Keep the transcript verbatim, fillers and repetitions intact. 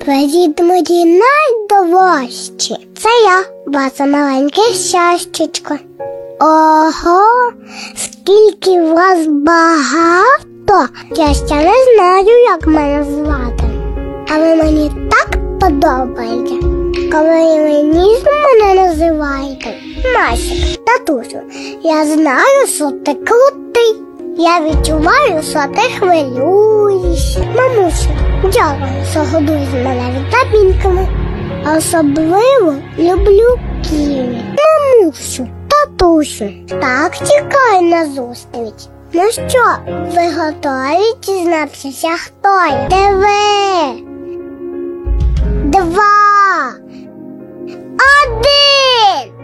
Привіт, мої найдорожчі. Це я, ваша маленьке щастячко. Ого, скільки вас багато. Я ще не знаю, як мене звати. Але мені так подобається, коли ви ніжно мене називаєте. Масик, татусю, я знаю, що ти крутий. Я відчуваю, що ти хвилюєшся. Мамусю, дякую, що годуєш мене вітамінками. Особливо люблю ківі. Мамусю, татусю, так чекаю на зустріч. Ну що, ви готові дізнатися, хто я? Диви! Два! Один!